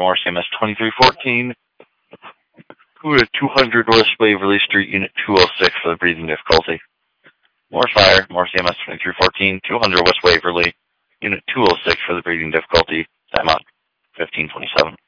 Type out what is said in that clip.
Morse EMS 2314. Who at 200 West Waverly Street, Unit 206 for the breathing difficulty. Morse fire, Morse EMS 2314, 200 West Waverly, Unit 206 for the breathing difficulty. Time out 1527.